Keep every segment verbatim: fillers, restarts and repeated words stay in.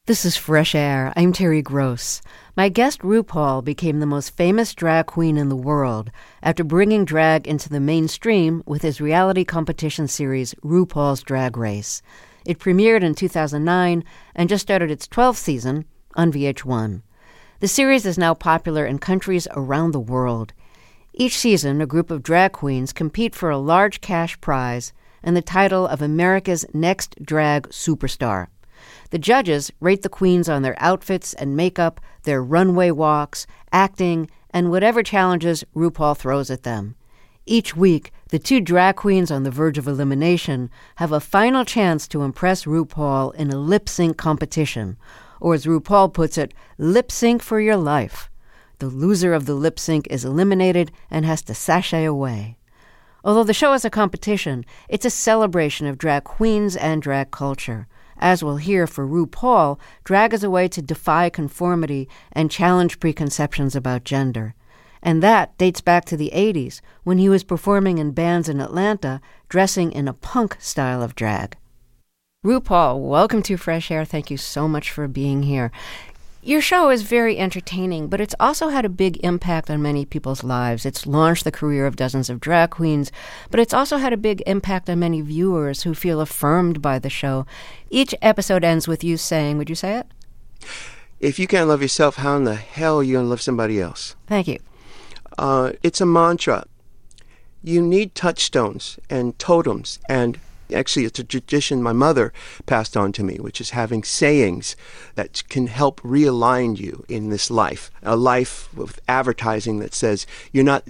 This is Fresh Air. I'm Terry Gross. My guest RuPaul became the most famous drag queen in the world after bringing drag into the mainstream with his reality competition series RuPaul's Drag Race. It premiered in two thousand nine and just started its twelfth season on V H one. The series is now popular in countries around the world. Each season, a group of drag queens compete for a large cash prize and the title of America's Next Drag Superstar. The judges rate the queens on their outfits and makeup, their runway walks, acting, and whatever challenges RuPaul throws at them. Each week, the two drag queens on the verge of elimination have a final chance to impress RuPaul in a lip-sync competition, or as RuPaul puts it, lip-sync for your life. The loser of the lip-sync is eliminated and has to sashay away. Although the show is a competition, it's a celebration of drag queens and drag culture. As we'll hear, for RuPaul, drag is a way to defy conformity and challenge preconceptions about gender. And that dates back to the eighties, when he was performing in bands in Atlanta, dressing in a punk style of drag. RuPaul, welcome to Fresh Air. Thank you so much for being here. Your show is very entertaining, but it's also had a big impact on many people's lives. It's launched the career of dozens of drag queens, but it's also had a big impact on many viewers who feel affirmed by the show. Each episode ends with you saying, would you say it? If you can't love yourself, how in the hell are you going to love somebody else? Thank you. Uh, it's a mantra. You need touchstones and totems, and actually, it's a tradition my mother passed on to me, which is having sayings that can help realign you in this life. A life with advertising that says you're not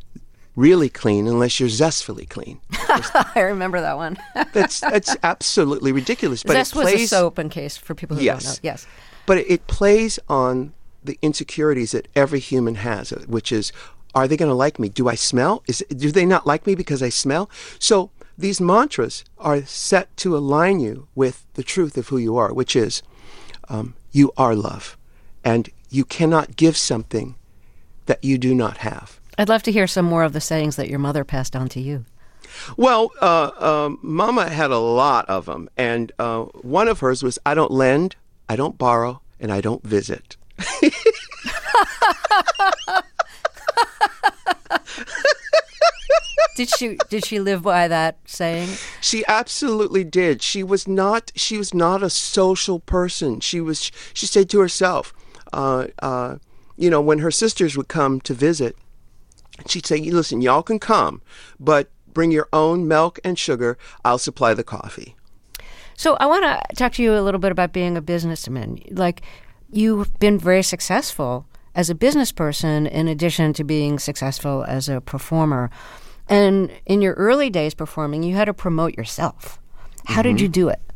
really clean unless you're zestfully clean. I remember that one. that's that's absolutely ridiculous. But Zest it plays, was a soap, in case for people who yes. don't know. Yes. But it, it plays on the insecurities that every human has, which is, are they going to like me? Do I smell? Is do they not like me because I smell? So these mantras are set to align you with the truth of who you are, which is um, you are love, and you cannot give something that you do not have. I'd love to hear some more of the sayings that your mother passed on to you. Well, uh, um, Mama had a lot of them, and uh, one of hers was, I don't lend, I don't borrow, and I don't visit. Did she did she live by that saying? She absolutely did. She was not she was not a social person. She was she said to herself, uh, uh, you know, when her sisters would come to visit, she'd say, "Listen, y'all can come, but bring your own milk and sugar. I'll supply the coffee." So I want to talk to you a little bit about being a businessman. Like, you've been very successful as a business person in addition to being successful as a performer. And in your early days performing, you had to promote yourself. How mm-hmm. did you do it?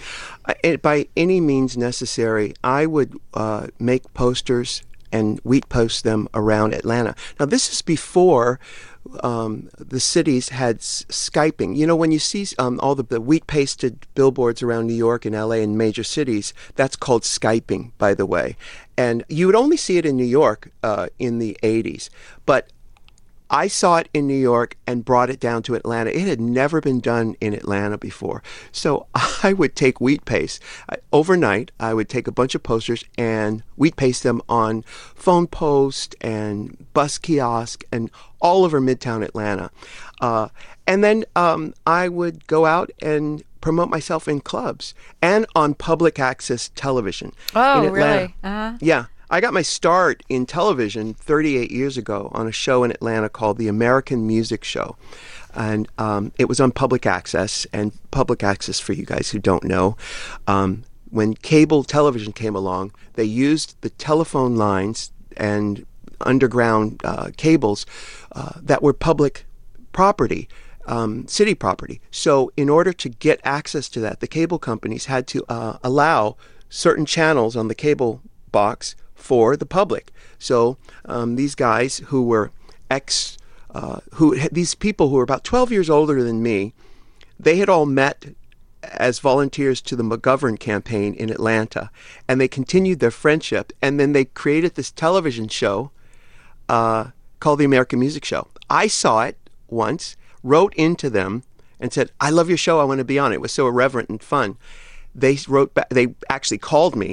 I, by any means necessary, I would uh, make posters and we'd post them around Atlanta. Now, this is before um, the cities had s- Skyping. You know, when you see um, all the, the wheat-pasted billboards around New York and L A and major cities, that's called Skyping, by the way. And you would only see it in New York uh, in the eighties. But I saw it in New York and brought it down to Atlanta. It had never been done in Atlanta before. So I would take wheat paste. I, overnight, I would take a bunch of posters and wheat paste them on phone post and bus kiosk and all over Midtown Atlanta. Uh, and then um, I would go out and promote myself in clubs and on public access television oh, in Atlanta. Really? Uh-huh. Yeah. I got my start in television thirty-eight years ago on a show in Atlanta called The American Music Show. And um, it was on public access. And public access, for you guys who don't know, um, when cable television came along, they used the telephone lines and underground uh, cables uh, that were public property, um, city property. So in order to get access to that, the cable companies had to uh, allow certain channels on the cable box for the public. So um, these guys who were ex, uh, who these people who were about twelve years older than me, they had all met as volunteers to the McGovern campaign in Atlanta, and they continued their friendship. And then they created this television show uh, called The American Music Show. I saw it once, wrote into them, and said, "I love your show. I want to be on it." It was so irreverent and fun. They wrote back, they actually called me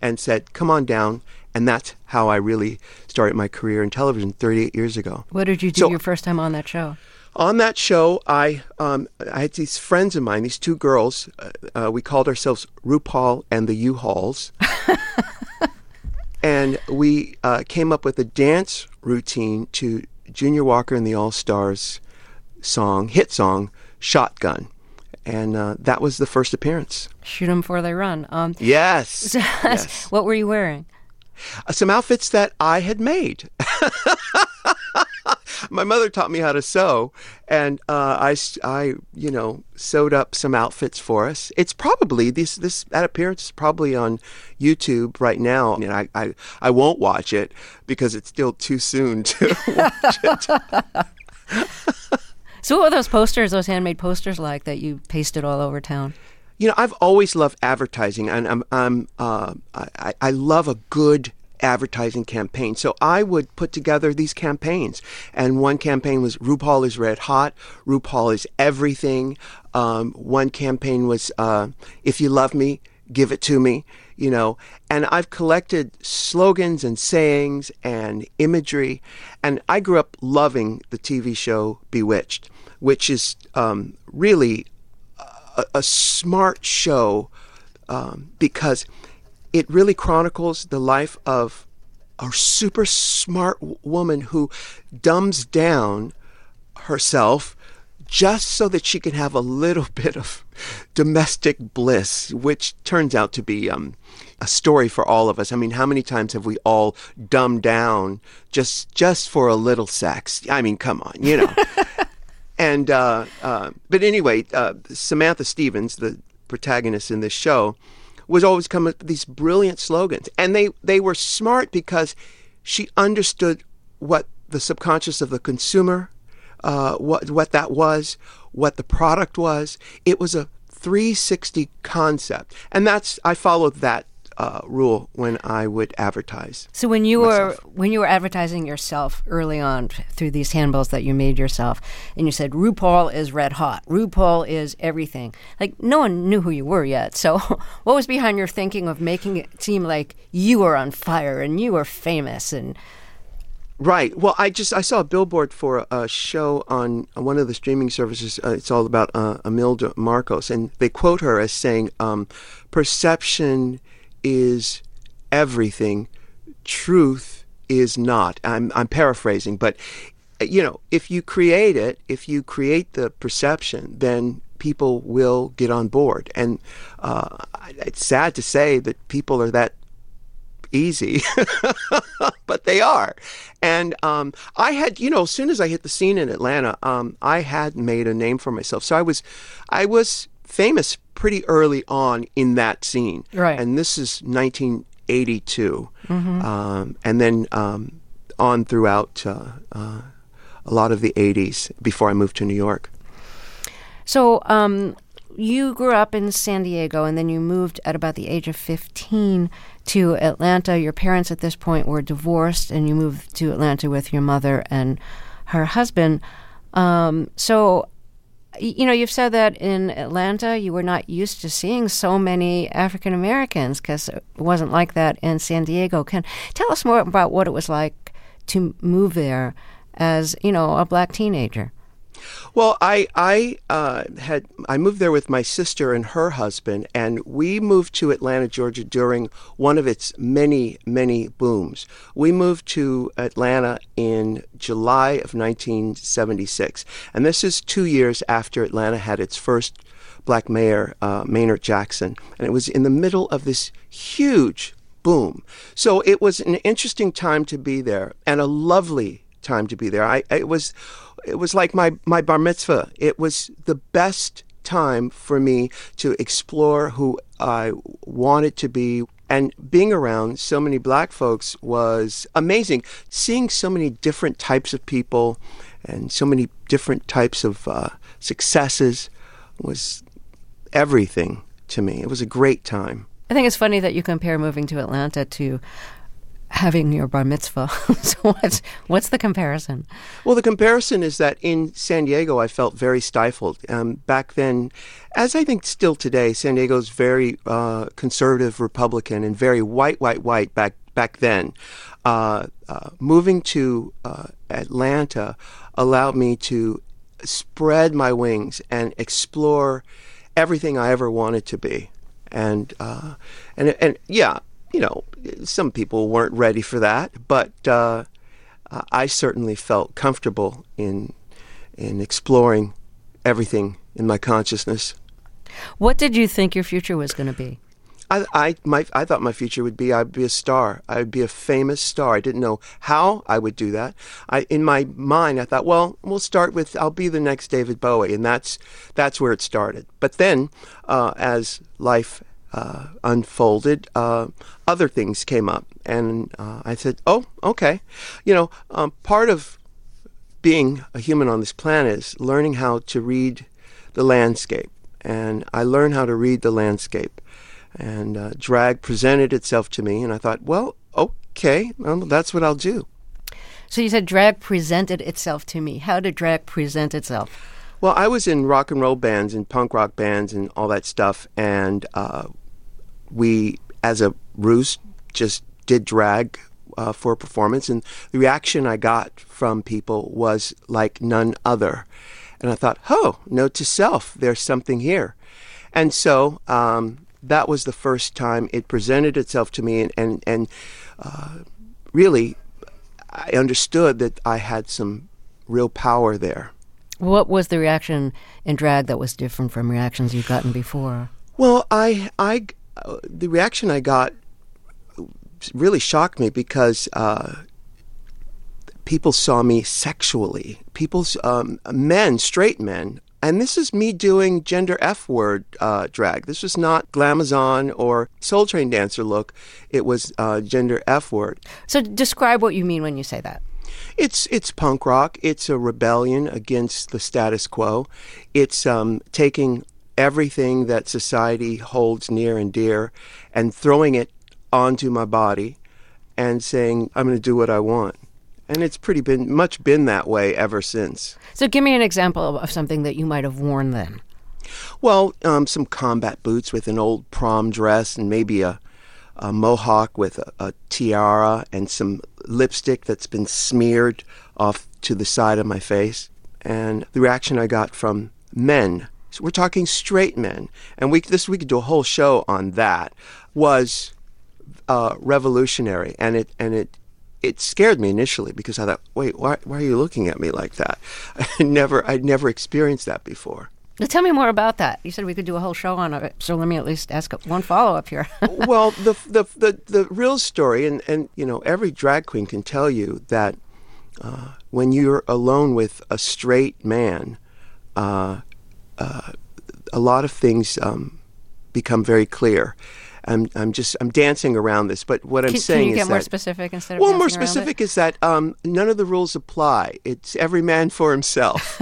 and said, come on down. And that's how I really started my career in television thirty-eight years ago. What did you do So, your first time on that show? On that show, I um, I had these friends of mine, these two girls. Uh, uh, we called ourselves RuPaul and the U-Hauls. And we uh, came up with a dance routine to Junior Walker and the All-Stars song, hit song, Shotgun. And uh, that was the first appearance. Shoot 'em before they run. Um, yes. yes. What were you wearing? Uh, some outfits that I had made. My mother taught me how to sew, and uh, I, I, you know, sewed up some outfits for us. It's probably this this that appearance is probably on YouTube right now. I mean, I I, I won't watch it because it's still too soon to watch it. So what were those posters, those handmade posters like that you pasted all over town? You know, I've always loved advertising, and I'm, I'm, uh, I, I love a good advertising campaign. So I would put together these campaigns, and one campaign was RuPaul is red hot, RuPaul is everything. Um, one campaign was uh, if you love me, give it to me. You know, and I've collected slogans and sayings and imagery, and I grew up loving the T V show Bewitched, which is um, really a, a smart show um, because it really chronicles the life of a super smart w- woman who dumbs down herself just so that she can have a little bit of domestic bliss, which turns out to be um, a story for all of us. I mean, how many times have we all dumbed down just just for a little sex? I mean, come on, you know. and uh, uh, but anyway, uh, Samantha Stevens, the protagonist in this show, was always coming up with these brilliant slogans. And they, they were smart because she understood what the subconscious of the consumer, uh, what what that was, what the product was. It was a three sixty concept. And that's I followed that uh, rule when I would advertise. So when you myself. were when you were advertising yourself early on through these handbills that you made yourself, and you said RuPaul is red hot, RuPaul is everything. Like no one knew who you were yet. So what was behind your thinking of making it seem like you were on fire and you were famous and Right. Well, I just I saw a billboard for a, a show on one of the streaming services. Uh, it's all about uh, Imelda Marcos, and they quote her as saying, um, "Perception is everything. Truth is not." I'm I'm paraphrasing, but you know, if you create it, if you create the perception, then people will get on board. And uh, it's sad to say that people are that easy, but they are. And um, I had, you know, as soon as I hit the scene in Atlanta, um, I had made a name for myself. So I was, I was famous pretty early on in that scene. Right. And this is nineteen eighty-two, mm-hmm. um, and then um, on throughout uh, uh, a lot of the eighties before I moved to New York. So um, you grew up in San Diego, and then you moved at about the age of fifteen to Atlanta. Your parents at this point were divorced, and you moved to Atlanta with your mother and her husband. Um, so, you know, you've said that in Atlanta you were not used to seeing so many African Americans because it wasn't like that in San Diego. Can tell us more about what it was like to move there as, you know, a black teenager. Well, I I uh, had I moved there with my sister and her husband, and we moved to Atlanta, Georgia during one of its many, many booms. We moved to Atlanta in July of nineteen seventy-six, and this is two years after Atlanta had its first black mayor, uh, Maynard Jackson, and it was in the middle of this huge boom. So it was an interesting time to be there, and a lovely time to be there. I it was. It was like my, my bar mitzvah. It was the best time for me to explore who I wanted to be. And being around so many black folks was amazing. Seeing so many different types of people and so many different types of uh, successes was everything to me. It was a great time. I think it's funny that you compare moving to Atlanta to having your bar mitzvah. So what's, what's the comparison? Well, the comparison is that in San Diego, I felt very stifled. Um, back then, as I think still today, San Diego's very uh, conservative Republican and very white, white, white back back then. Uh, uh, moving to uh, Atlanta allowed me to spread my wings and explore everything I ever wanted to be. And uh, and and yeah, you know, some people weren't ready for that, but uh, I certainly felt comfortable in in exploring everything in my consciousness. What did you think your future was going to be? I I my I thought my future would be I'd be a star. I'd be a famous star. I didn't know how I would do that. I in my mind I thought, well, we'll start with I'll be the next David Bowie, and that's that's where it started. But then, uh, as life uh, unfolded, uh, other things came up, and uh, I said, oh, okay, you know, um, part of being a human on this planet is learning how to read the landscape, and I learned how to read the landscape. And uh, drag presented itself to me, and I thought, well, okay, well, that's what I'll do. So you said drag presented itself to me. How did drag present itself? Well, I was in rock and roll bands and punk rock bands and all that stuff, and uh, we, as a ruse, just did drag uh, for a performance, and the reaction I got from people was like none other. And I thought, oh, note to self, there's something here. And so um, that was the first time it presented itself to me, and, and, and uh, really I understood that I had some real power there. What was the reaction in drag that was different from reactions you've gotten before? Well, I, I, uh, the reaction I got really shocked me because uh, people saw me sexually. People, um, men, straight men, and this is me doing gender F-word uh, drag. This was not Glamazon or Soul Train dancer look. It was uh, gender F-word. So describe what you mean when you say that. It's it's punk rock. It's a rebellion against the status quo. It's um, taking everything that society holds near and dear and throwing it onto my body and saying, I'm going to do what I want. And it's pretty been much been that way ever since. So give me an example of something that you might have worn then. Well, um, some combat boots with an old prom dress and maybe a, a mohawk with a, a tiara and some lipstick that's been smeared off to the side of my face. And the reaction I got from men, so we're talking straight men, and we this we could do a whole show on that, was uh, revolutionary, and it and it. It scared me initially because I thought, wait, why, why are you looking at me like that? I never, I'd never experienced that before. Now tell me more about that. You said we could do a whole show on it, so let me at least ask one follow-up here. Well, the, the the the real story, and, and you know, every drag queen can tell you that uh, when you're alone with a straight man, uh, uh, a lot of things um, become very clear. I'm I'm just I'm dancing around this, but what I'm can, saying is is that... Can you get more that, specific instead of Well, dancing more around specific it? is that um, none of the rules apply. It's every man for himself.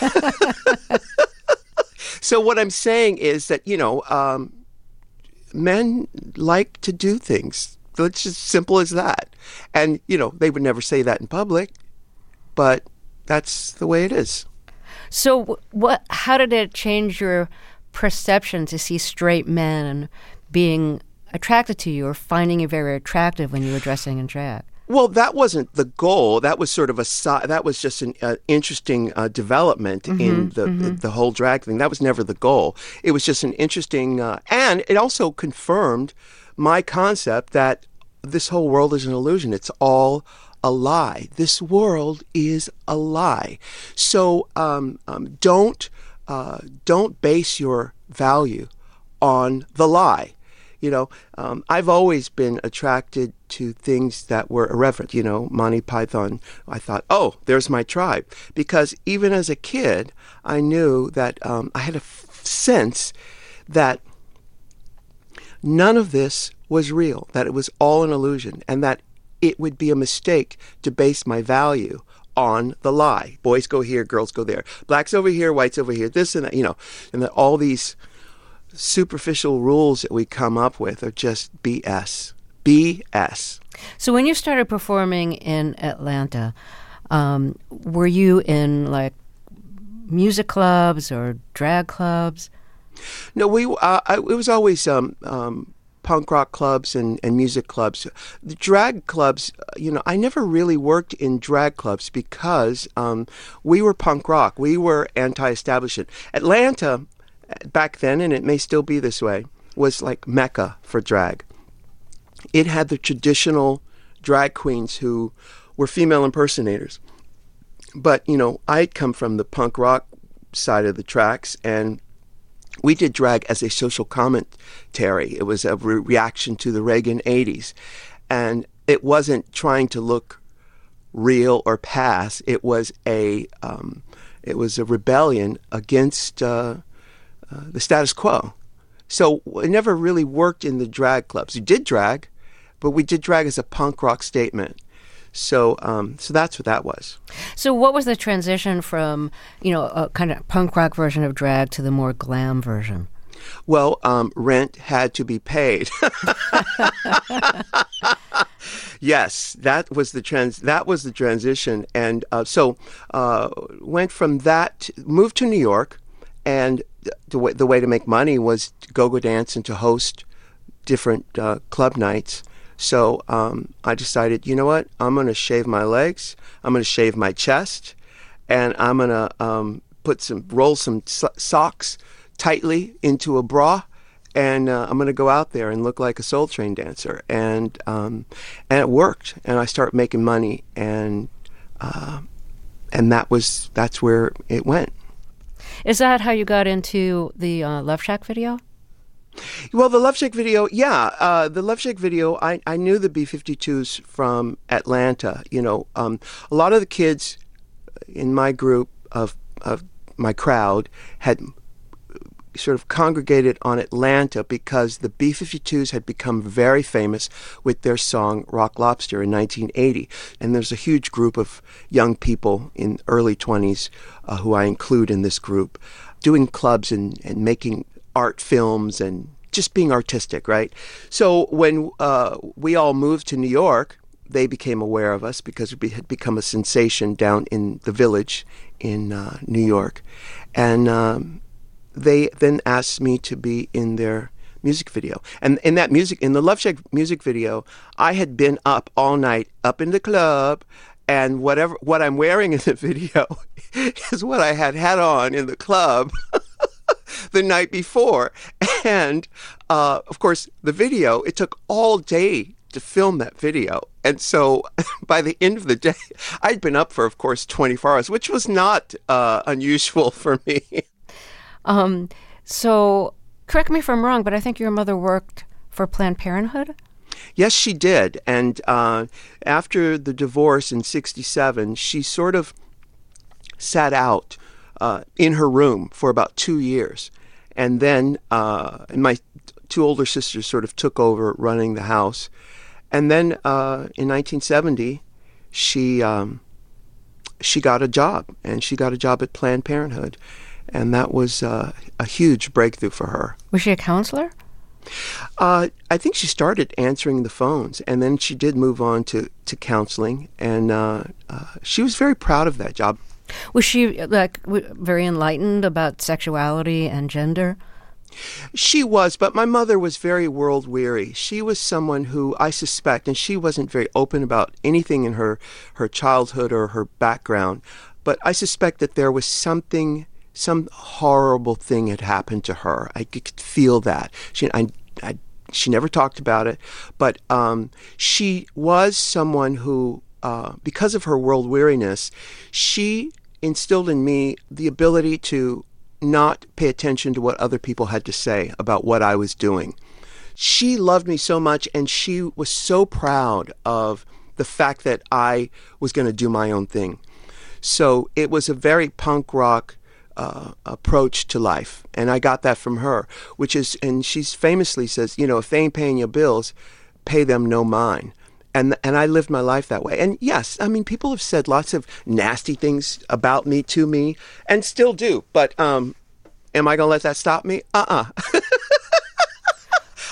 So what I'm saying is that, you know, um, men like to do things. It's just simple as that. And, you know, they would never say that in public, but that's the way it is. So what? How did it change your perception to see straight men being attracted to you or finding you very attractive when you were dressing in drag? Well, that wasn't the goal. That was sort of a si- that was just an uh, interesting uh, development mm-hmm, in the, mm-hmm. the the whole drag thing. That was never the goal. It was just an interesting, uh, and it also confirmed my concept that this whole world is an illusion. It's all a lie. This world is a lie. So um, um, don't uh, don't base your value on the lie. You know, um, I've always been attracted to things that were irreverent. You know, Monty Python, I thought, oh, there's my tribe. Because even as a kid, I knew that um, I had a f- sense that none of this was real, that it was all an illusion, and that it would be a mistake to base my value on the lie. Boys go here, girls go there. Blacks over here, whites over here, this and that, you know, and that all these superficial rules that we come up with are just B S. B S. So when you started performing in Atlanta, um, were you in like music clubs or drag clubs? No, we. Uh, I, it was always um, um, punk rock clubs and, and music clubs. The drag clubs, you know, I never really worked in drag clubs because um, we were punk rock. We were anti-establishment. Atlanta, back then, and it may still be this way, was like Mecca for drag. It had the traditional drag queens who were female impersonators. But, you know, I'd come from the punk rock side of the tracks, and we did drag as a social commentary. It was a re- reaction to the Reagan eighties. And it wasn't trying to look real or pass. It was a, um, it was a rebellion against uh, uh, the status quo. So it never really worked in the drag clubs. We did drag, but we did drag as a punk rock statement. So um, so that's what that was. So what was the transition from, you know, a kind of punk rock version of drag to the more glam version? Well, um, rent had to be paid. Yes, that was the trans. That was the transition, and uh, so uh, went from that, moved to New York, and the way, the way to make money was to go-go dance and to host different uh, club nights. So um, I decided, you know what? I'm going to shave my legs. I'm going to shave my chest, and I'm going to um, put some roll some so- socks tightly into a bra, and uh, I'm going to go out there and look like a Soul Train dancer. And um, and it worked, and I started making money, and uh, and that was that's where it went. Is that how you got into the uh, Love Shack video? Well, the Love Shack video, yeah. Uh, the Love Shack video, I, I knew the B fifty-twos from Atlanta. You know, um, a lot of the kids in my group of, of my crowd had sort of congregated on Atlanta because the B fifty-twos had become very famous with their song Rock Lobster in nineteen eighty. And there's a huge group of young people in early twenties uh, who I include in this group doing clubs and, and making art films and just being artistic, right? So when uh, we all moved to New York, they became aware of us because we had become a sensation down in the Village in uh, New York. And um, they then asked me to be in their music video. And in that music, in the Love Shack music video, I had been up all night, up in the club, and whatever what I'm wearing in the video is what I had had on in the club the night before. And uh, of course, the video, it took all day to film that video. And so by the end of the day, I'd been up for, of course, twenty-four hours, which was not uh, unusual for me. Um, so correct me if I'm wrong, but I think your mother worked for Planned Parenthood? Yes, she did. And uh, after the divorce in sixty-seven, she sort of sat out uh, in her room for about two years. And then uh, and my two older sisters sort of took over running the house. And then uh, in nineteen seventy, she um, she got a job, and she got a job at Planned Parenthood. And that was uh, a huge breakthrough for her. Was she a counselor? Uh, I think she started answering the phones, and then she did move on to, to counseling, and uh, uh, she was very proud of that job. Was she like w- very enlightened about sexuality and gender? She was, but my mother was very world weary. She was someone who I suspect, and she wasn't very open about anything in her, her childhood or her background, but I suspect that there was something, some horrible thing had happened to her. I could feel that. She, I, I, she never talked about it, but um, she was someone who, uh, because of her world weariness, she instilled in me the ability to not pay attention to what other people had to say about what I was doing. She loved me so much, and she was so proud of the fact that I was going to do my own thing. So it was a very punk rock uh, approach to life, and I got that from her, which is, and she famously says, you know, if they ain't paying your bills, pay them no mind. And and I lived my life that way. And yes, I mean, people have said lots of nasty things about me to me, and still do. But um, am I going to let that stop me? Uh-uh.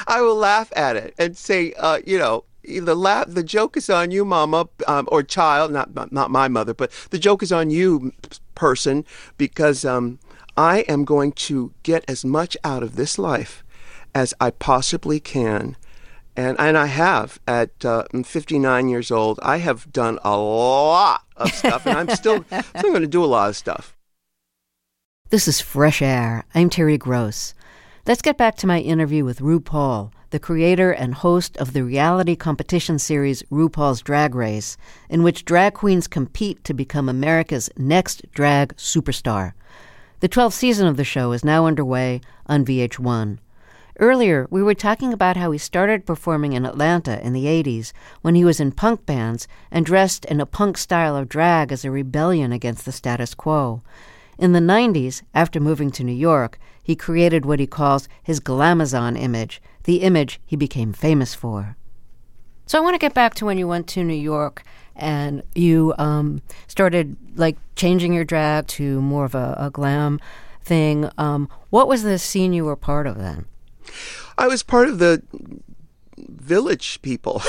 I will laugh at it and say, uh, you know, the la- the joke is on you, mama, um, or child, not not my mother, but the joke is on you, person, because um, I am going to get as much out of this life as I possibly can. And and I have at uh, I'm fifty-nine years old. I have done a lot of stuff, and I'm still still going to do a lot of stuff. This is Fresh Air. I'm Terry Gross. Let's get back to my interview with RuPaul, the creator and host of the reality competition series RuPaul's Drag Race, in which drag queens compete to become America's next drag superstar. The twelfth season of the show is now underway on V H one. Earlier, we were talking about how he started performing in Atlanta in the eighties when he was in punk bands and dressed in a punk style of drag as a rebellion against the status quo. In the nineties, after moving to New York, he created what he calls his glamazon image, the image he became famous for. So I want to get back to when you went to New York and you um, started like changing your drag to more of a, a glam thing. Um, what was the scene you were part of then? I was part of the Village People.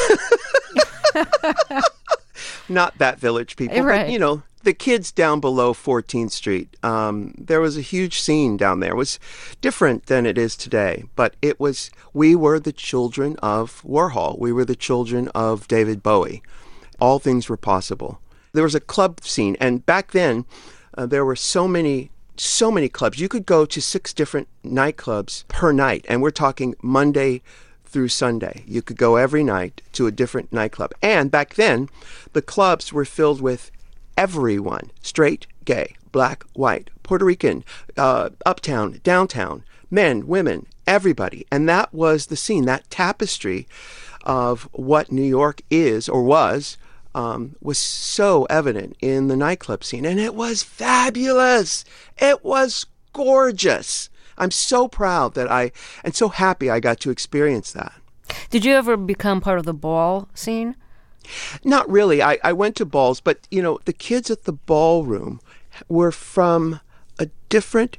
Not that Village People, right. But, you know, the kids down below fourteenth Street. Um, there was a huge scene down there. It was different than it is today, but it was, we were the children of Warhol. We were the children of David Bowie. All things were possible. There was a club scene, and back then, uh, there were so many So many clubs. You could go to six different nightclubs per night, and we're talking Monday through Sunday. You could go every night to a different nightclub. And back then, the clubs were filled with everyone, straight, gay, black, white, Puerto Rican, uh, uptown, downtown, men, women, everybody. And that was the scene, that tapestry of what New York is or was, Um, was so evident in the nightclub scene. And it was fabulous. It was gorgeous. I'm so proud that I, and so happy I got to experience that. Did you ever become part of the ball scene? Not really. I, I went to balls, but, you know, the kids at the ballroom were from a different,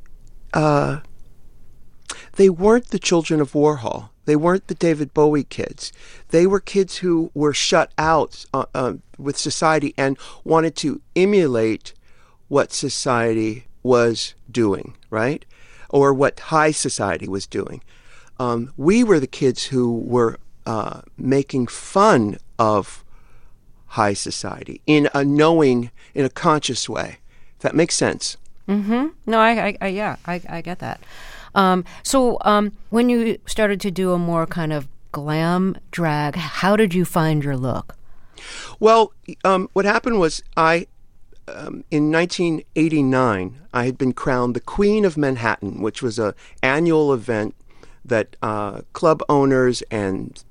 uh, they weren't the children of Warhol. They weren't the David Bowie kids. They were kids who were shut out uh, uh, with society and wanted to emulate what society was doing, right? Or what high society was doing. Um, we were the kids who were uh, making fun of high society in a knowing, in a conscious way. If that makes sense. Mm-hmm. No, I, I, I yeah, I, I get that. Um, so um, when you started to do a more kind of glam drag, how did you find your look? Well, um, what happened was I, um, in nineteen eighty-nine, I had been crowned the Queen of Manhattan, which was an annual event that uh, club owners and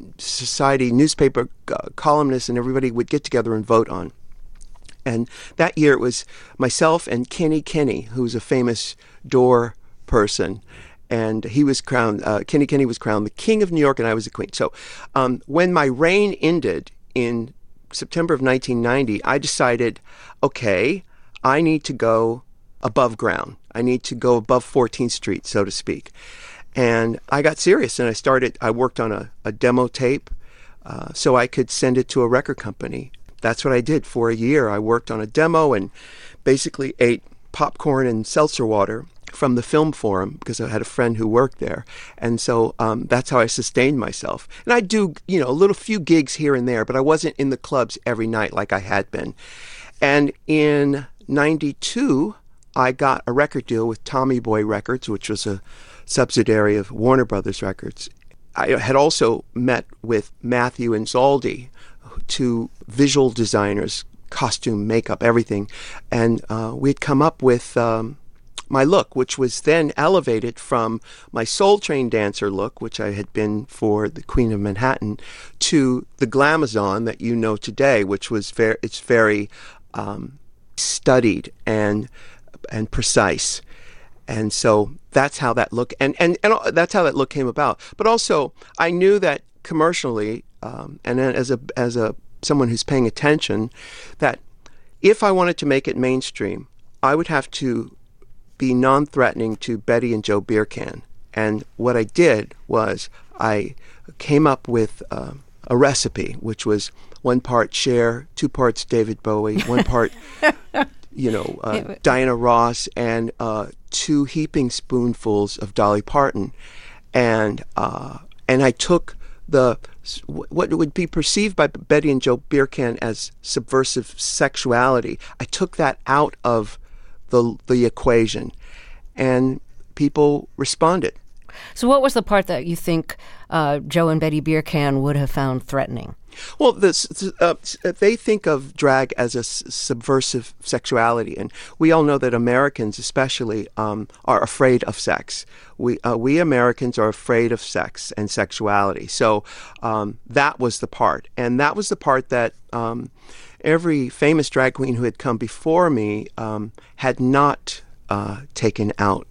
society newspaper uh, columnists and everybody would get together and vote on. And that year it was myself and Kenny Kenny, who's a famous door person, and he was crowned, uh, Kenny Kenny was crowned the King of New York, and I was the Queen. So um, when my reign ended in September of nineteen ninety, I decided, okay, I need to go above ground. I need to go above fourteenth Street, so to speak. And I got serious, and I started, I worked on a, a demo tape uh, so I could send it to a record company. That's what I did for a year. I worked on a demo and basically ate popcorn and seltzer water from the Film Forum because I had a friend who worked there. And so um, that's how I sustained myself. And I do, you know, a little few gigs here and there, but I wasn't in the clubs every night like I had been. And in ninety-two, I got a record deal with Tommy Boy Records, which was a subsidiary of Warner Brothers Records. I had also met with Matthew and Zaldi, two visual designers, costume, makeup, everything. And uh, we'd come up with um, my look, which was then elevated from my Soul Train dancer look, which I had been for the Queen of Manhattan, to the glamazon that you know today, which was very, it's very um, studied and and precise. And so that's how that look, and, and, and that's how that look came about. But also, I knew that commercially, um, and then as a as a someone who's paying attention, that if I wanted to make it mainstream, I would have to be non-threatening to Betty and Joe Beercan. And what I did was I came up with uh, a recipe, which was one part Cher, two parts David Bowie, one part, you know, uh, Diana Ross, and uh, two heaping spoonfuls of Dolly Parton. And uh, and I took the what would be perceived by Betty and Joe Beercan as subversive sexuality. I took that out of the the equation, and people responded. So what was the part that you think uh, Joe and Betty Beercan would have found threatening? Well, this, uh, they think of drag as a s- subversive sexuality, and we all know that Americans especially um, are afraid of sex. We uh, we Americans are afraid of sex and sexuality. So um, that was the part, and that was the part that um, every famous drag queen who had come before me um, had not uh, taken out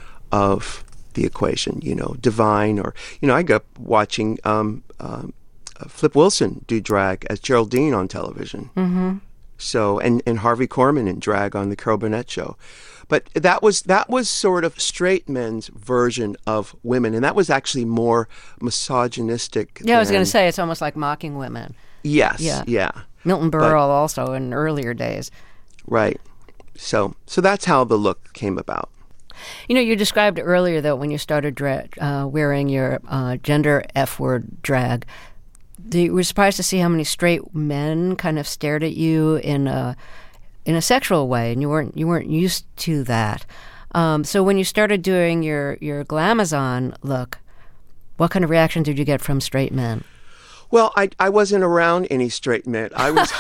of the equation. You know, Divine, or you know, I grew up watching Um, um, Flip Wilson do drag as Geraldine on television. Mm-hmm. So and, and Harvey Korman in drag on the Carol Burnett show. But that was that was sort of straight men's version of women, and that was actually more misogynistic. Yeah, I was than, going to say it's almost like mocking women. Yes, yeah. yeah. Milton Berle But, also in earlier days. Right. So so that's how the look came about. You know, you described earlier that when you started dra- uh, wearing your uh, gender F-word drag, you were surprised to see how many straight men kind of stared at you in a in a sexual way, and you weren't you weren't used to that. Um, so when you started doing your your glamazon look, what kind of reaction did you get from straight men? Well, I I wasn't around any straight men. I was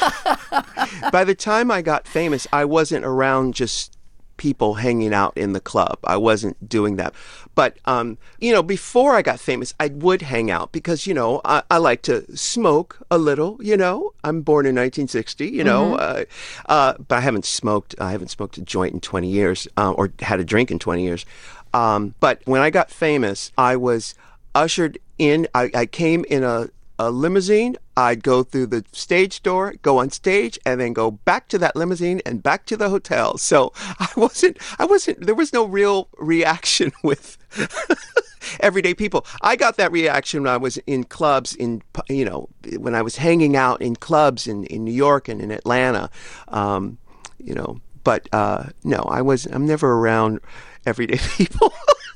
by the time I got famous, I wasn't around just people hanging out in the club. I wasn't doing that. But, um, you know, before I got famous, I would hang out because, you know, I, I like to smoke a little, you know. I'm born in nineteen sixty, you know. Mm-hmm. Uh, uh, but I haven't smoked, I haven't smoked a joint in twenty years uh, or had a drink in twenty years. Um, but when I got famous, I was ushered in. I, I came in a a limousine. I'd go through the stage door, go on stage, and then go back to that limousine and back to the hotel. So I wasn't, I wasn't, there was no real reaction with everyday people. I got that reaction when I was in clubs, in, you know, when I was hanging out in clubs in, in New York and in Atlanta, um, you know, but uh, no, I was, I'm never around everyday people.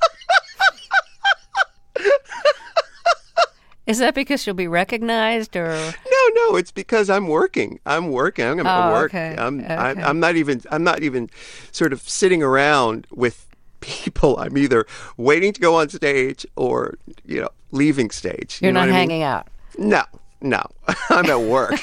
Is that because you'll be recognized, or no? No, it's because I'm working. I'm working. I'm going to oh, work. Okay. I'm, okay. I'm. I'm not even. I'm not even sort of sitting around with people. I'm either waiting to go on stage or, you know, leaving stage. You're you know not what hanging I mean? out. No, no. I'm at work.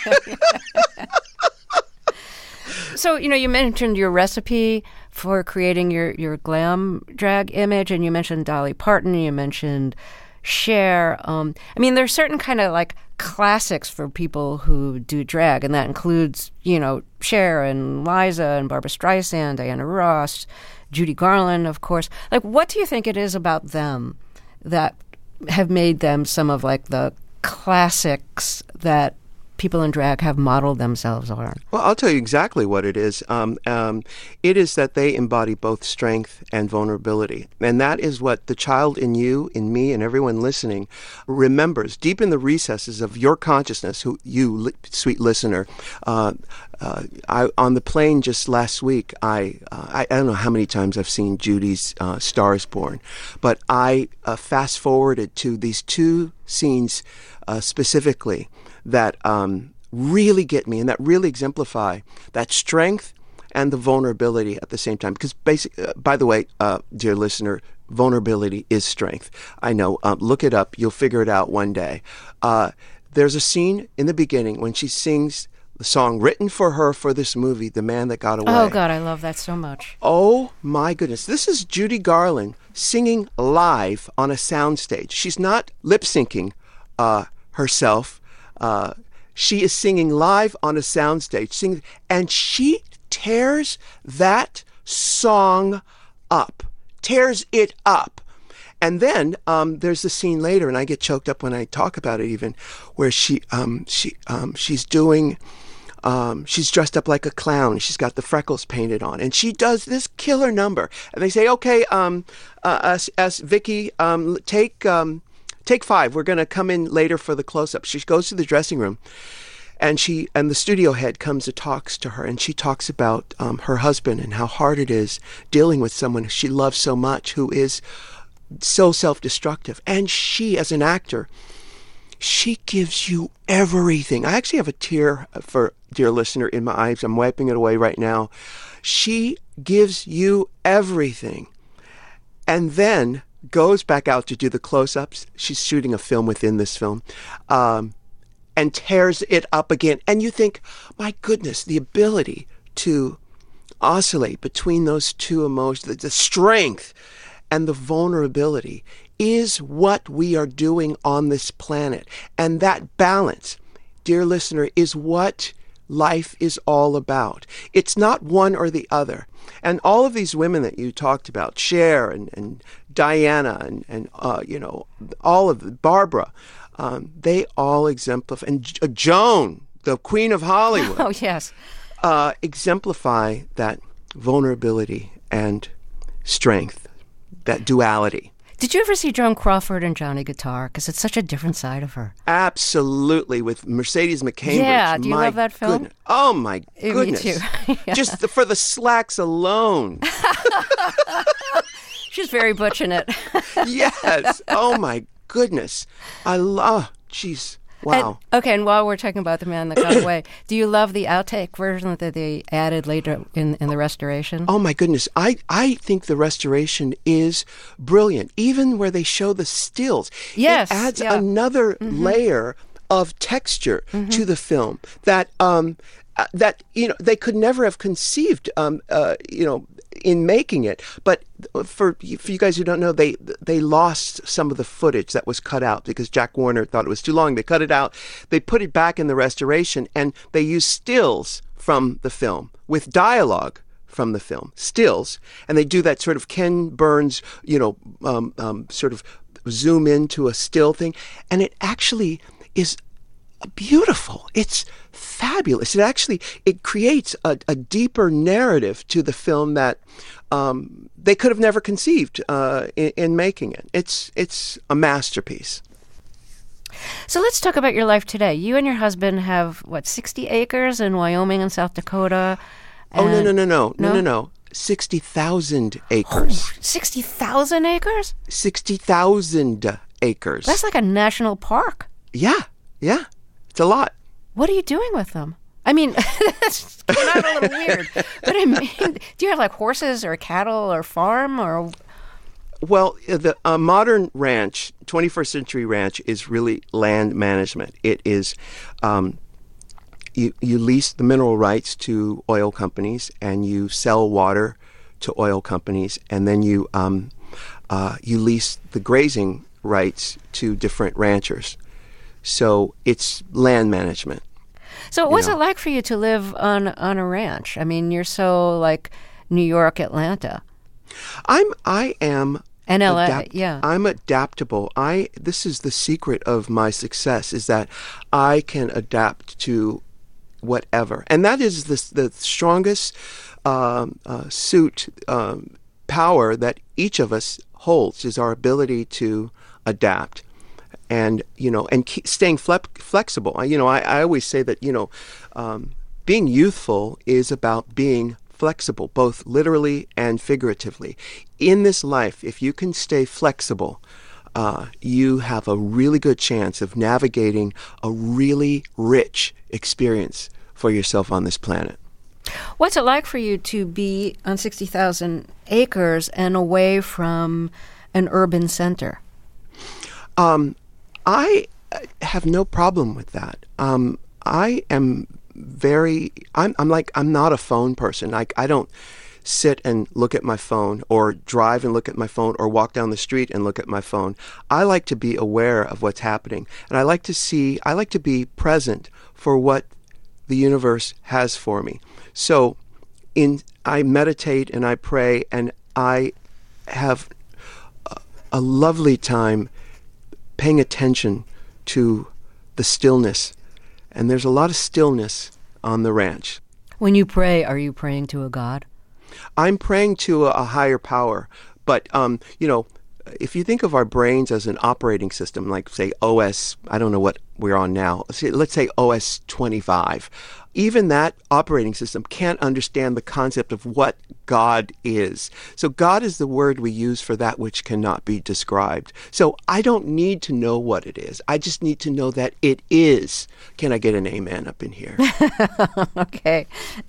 So, you know, you mentioned your recipe for creating your, your glam drag image, and you mentioned Dolly Parton, you mentioned Cher. Um, I mean, there's certain kind of like classics for people who do drag, and that includes, you know, Cher and Liza and Barbra Streisand, Diana Ross, Judy Garland, of course. Like, what do you think it is about them that have made them some of like the classics that people in drag have modeled themselves on? Well, I'll tell you exactly what it is. Um, um, it is that they embody both strength and vulnerability. And that is what the child in you, in me, and everyone listening remembers deep in the recesses of your consciousness, who you, li- sweet listener. Uh, uh, I, on the plane just last week, I, uh, I I don't know how many times I've seen Judy's uh, Star is Born, but I uh, fast forwarded to these two scenes uh, specifically that um, really get me and that really exemplify that strength and the vulnerability at the same time. Because, basic, uh, by the way, uh, dear listener, vulnerability is strength. I know. Um, look it up. You'll figure it out one day. Uh, there's a scene in the beginning when she sings the song written for her for this movie, The Man That Got Away. Oh, God, I love that so much. Oh, my goodness. This is Judy Garland singing live on a soundstage. She's not lip-syncing uh, herself. Uh, she is singing live on a soundstage, singing, and she tears that song up, tears it up. And then um, there's the scene later, and I get choked up when I talk about it even, where she um, she um, she's doing Um, she's dressed up like a clown. She's got the freckles painted on, and she does this killer number. And they say, "Okay, um, uh, as, as Vicky, um, take um, take five. We're going to come in later for the close-up." She goes to the dressing room, and she and the studio head comes and talks to her, and she talks about um, her husband and how hard it is dealing with someone she loves so much, who is so self-destructive. And she, as an actor, she gives you everything. I actually have a tear, for dear listener, in my eyes. I'm wiping it away right now. She gives you everything. And then goes back out to do the close-ups. She's shooting a film within this film. Um, and tears it up again. And you think, my goodness, the ability to oscillate between those two emotions, the, the strength and the vulnerability, is what we are doing on this planet. And that balance, dear listener, is what life is all about. It's not one or the other. And all of these women that you talked about, Cher and, and Diana and, and uh, you know, all of the, Barbara, um, they all exemplify, and uh, Joan, the Queen of Hollywood. Oh, yes. Uh, exemplify that vulnerability and strength, that duality. Did you ever see Joan Crawford and Johnny Guitar? Because it's such a different side of her. Absolutely, with Mercedes McCambridge. Yeah, do you my love that film? Goodness. Oh, my Me goodness. too. Yeah. Just the, for the slacks alone. She's very butch in it. Yes. Oh, my goodness. I love, jeez. Wow. And, okay, and while we're talking about The Man That Got Away, do you love the outtake version that they added later in, in the restoration? Oh, my goodness. I, I think the restoration is brilliant, even where they show the stills. Yes. It adds yeah. another mm-hmm. layer of texture mm-hmm. to the film that, um, uh, that you know, they could never have conceived, um, uh, you know, in making it. But for for you guys who don't know, they they lost some of the footage that was cut out because Jack Warner thought it was too long. They cut it out. They put it back in the restoration, and they used stills from the film with dialogue from the film, stills, and they do that sort of Ken Burns, you know, um, um, sort of zoom into a still thing, and it actually is beautiful. It's fabulous. It actually, it creates a, a deeper narrative to the film that um, they could have never conceived uh, in, in making it. It's it's a masterpiece. So let's talk about your life today. You and your husband have, what, sixty acres in Wyoming and South Dakota? Oh, no, no, no, no, no, no, no, no. sixty thousand acres. Oh, sixty thousand acres? sixty thousand acres. That's like a national park. Yeah, yeah. It's a lot. What are you doing with them? I mean, that's coming out a little weird. But I mean, do you have like horses or cattle or farm or? Well, the uh, modern ranch, twenty-first century ranch, is really land management. It is, um, you you lease the mineral rights to oil companies, and you sell water to oil companies, and then you um, uh, you lease the grazing rights to different ranchers. So it's land management. So what's know? it like for you to live on on a ranch? I mean, you're so like New York, Atlanta. I'm I am and L A, adapt- yeah. I'm adaptable. I this is the secret of my success, is that I can adapt to whatever, and that is the the strongest um, uh, suit um, power that each of us holds, is our ability to adapt. And, you know, and keep staying fle- flexible. You know, I, I always say that, you know, um, being youthful is about being flexible, both literally and figuratively. In this life, if you can stay flexible, uh, you have a really good chance of navigating a really rich experience for yourself on this planet. What's it like for you to be on sixty thousand acres and away from an urban center? Um, I have no problem with that. Um, I am very, I'm, I'm like, I'm not a phone person. Like, I don't sit and look at my phone, or drive and look at my phone, or walk down the street and look at my phone. I like to be aware of what's happening. And I like to see, I like to be present for what the universe has for me. So in, I meditate and I pray, and I have a, a lovely time paying attention to the stillness. And there's a lot of stillness on the ranch. When you pray, are you praying to a god? I'm praying to a, a higher power. But, um, you know, if you think of our brains as an operating system, like, say, O S, I don't know what we're on now, let's say, let's say O S twenty-five, even that operating system can't understand the concept of what God is. So God is the word we use for that which cannot be described. So I don't need to know what it is. I just need to know that it is. Can I get an amen up in here? Okay.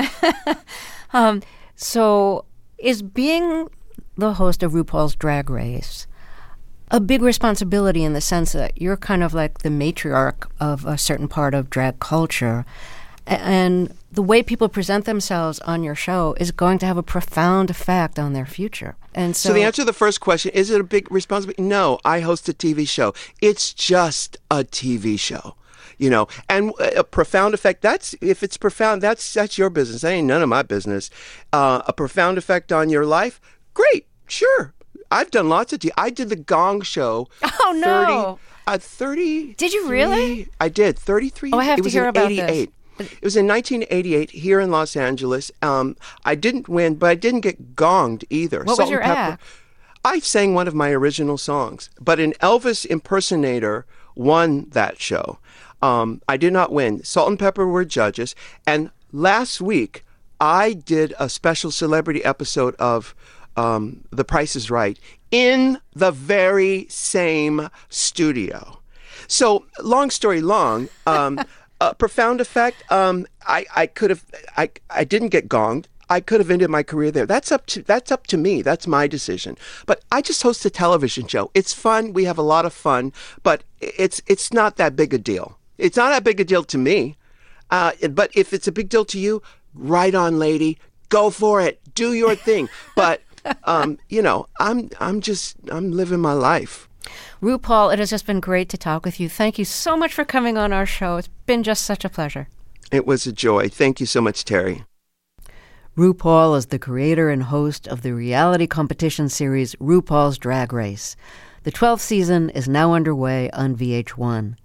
um, so is being the host of RuPaul's Drag Race a big responsibility in the sense that you're kind of like the matriarch of a certain part of drag culture, and the way people present themselves on your show is going to have a profound effect on their future. And so, so the answer to the first question, is it a big responsibility? No, I host a T V show. It's just a T V show. You know, and a profound effect, that's, if it's profound, that's that's your business. That ain't none of my business. Uh, a profound effect on your life? Great, sure. I've done lots of T V. I did the Gong Show. Oh, no. thirty, uh, thirty. Did you really? I did. thirty-three. Oh, I have it to was hear in about eighty-eight. this. It was in nineteen eighty-eight here in Los Angeles. Um, I didn't win, but I didn't get gonged either. What Salt was your and Pepper. act? I sang one of my original songs, but an Elvis impersonator won that show. Um, I did not win. Salt and Pepper were judges. And last week, I did a special celebrity episode of um, The Price is Right in the very same studio. So, long story long, um, a profound effect. Um, I, I could have, I, I didn't get gonged. I could have ended my career there. That's up to that's up to me. That's my decision. But I just host a television show. It's fun. We have a lot of fun, but it's it's not that big a deal. It's not that big a deal to me. Uh, but if it's a big deal to you, right on, lady. Go for it. Do your thing. But um, you know, I'm I'm just I'm living my life. RuPaul, it has just been great to talk with you. Thank you so much for coming on our show. It's been just such a pleasure. It was a joy. Thank you so much, Terry. RuPaul is the creator and host of the reality competition series RuPaul's Drag Race. The twelfth season is now underway on V H one.